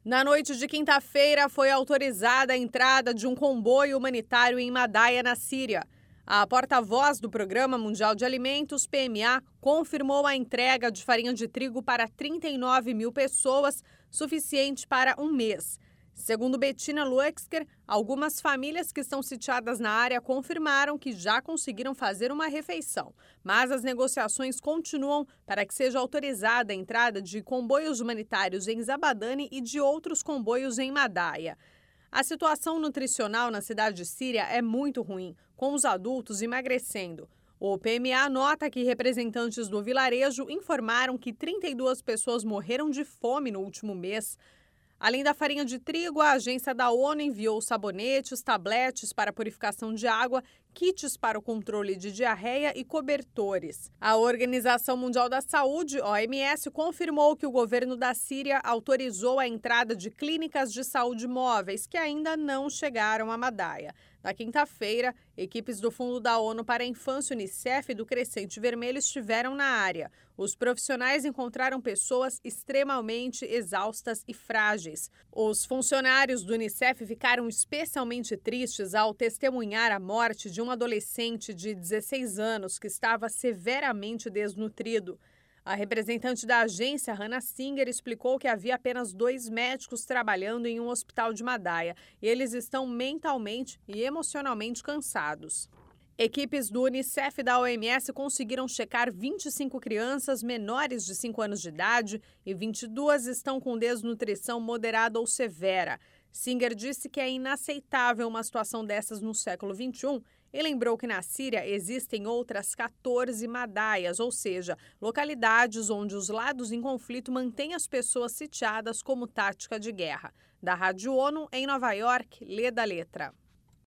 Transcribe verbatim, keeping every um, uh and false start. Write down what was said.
Na noite de quinta-feira, foi autorizada a entrada de um comboio humanitário em Madaya, na Síria. A porta-voz do Programa Mundial de Alimentos, P M A, confirmou a entrega de farinha de trigo para trinta e nove mil pessoas, suficiente para um mês. Segundo Bettina Luexker, algumas famílias que estão sitiadas na área confirmaram que já conseguiram fazer uma refeição, mas as negociações continuam para que seja autorizada a entrada de comboios humanitários em Zabadani e de outros comboios em Madaya. A situação nutricional na cidade síria é muito ruim, com os adultos emagrecendo. O P M A nota que representantes do vilarejo informaram que trinta e duas pessoas morreram de fome no último mês. Além da farinha de trigo, a agência da ONU enviou sabonetes, tabletes para purificação de água, kits para o controle de diarreia e cobertores. A Organização Mundial da Saúde, O M S, confirmou que o governo da Síria autorizou a entrada de clínicas de saúde móveis que ainda não chegaram a Madaya. Na quinta-feira, equipes do Fundo da ONU para a Infância, Unicef, e do Crescente Vermelho estiveram na área. Os profissionais encontraram pessoas extremamente exaustas e frágeis. Os funcionários do Unicef ficaram especialmente tristes ao testemunhar a morte de um adolescente de dezesseis anos que estava severamente desnutrido. A representante da agência, Hannah Singer, explicou que havia apenas dois médicos trabalhando em um hospital de Madaya e eles estão mentalmente e emocionalmente cansados. Equipes do Unicef e da O M S conseguiram checar vinte e cinco crianças menores de cinco anos de idade e vinte e duas estão com desnutrição moderada ou severa. Singer disse que é inaceitável uma situação dessas no século vinte e um e lembrou que na Síria existem outras quatorze Madaias, ou seja, localidades onde os lados em conflito mantêm as pessoas sitiadas como tática de guerra. Da Rádio ONU, em Nova York, Leda Letra.